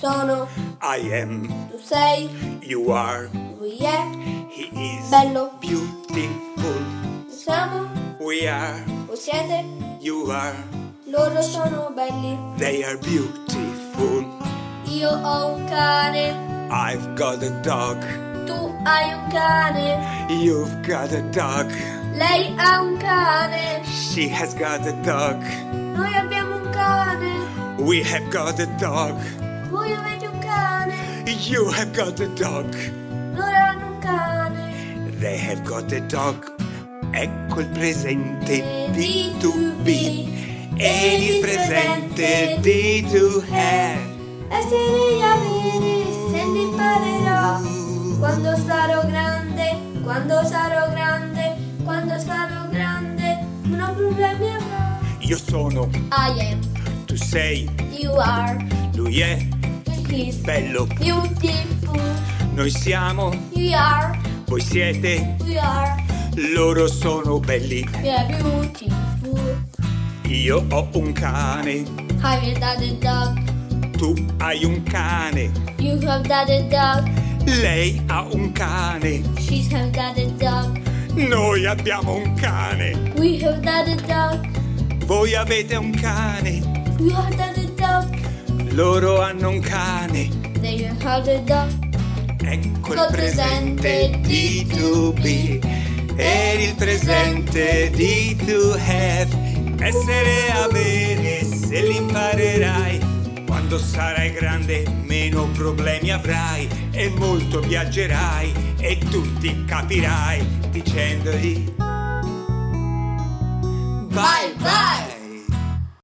sono, I am, tu sei, you are, lui è, he is, bello, beautiful, siamo, we are, voi siete, you are, loro sono belli. they are beautiful. Io ho un cane, I've got a dog, tu hai un cane, you've got a dog, lei ha un cane, she has got a dog, noi abbiamo un cane, we have got a dog, voi avete un cane, you have got a dog, loro hanno un cane. they have got a dog. Ecco il presente di to be ed il presente di to have. Essere e avere, se ne imparerò. Quando sarò grande, quando sarò grande, quando sarò grande, non ho problemi avrò. Io sono, I am, tu sei, you are, lui è, he is, bello, beautiful, noi siamo, you are, voi siete, we are, loro sono belli. we are beautiful. Io ho un cane, Have got a dog, tu hai un cane, you have got a dog, lei ha un cane, she's have got a dog, noi abbiamo un cane, we have got a dog, voi avete un cane, you have got a dog, loro hanno un cane. they have a dog. Ecco il presente di to be ed il presente di to have. Essere e avere, se li imparerai, quando sarai grande meno problemi avrai e molto viaggerai e tutti capirai dicendogli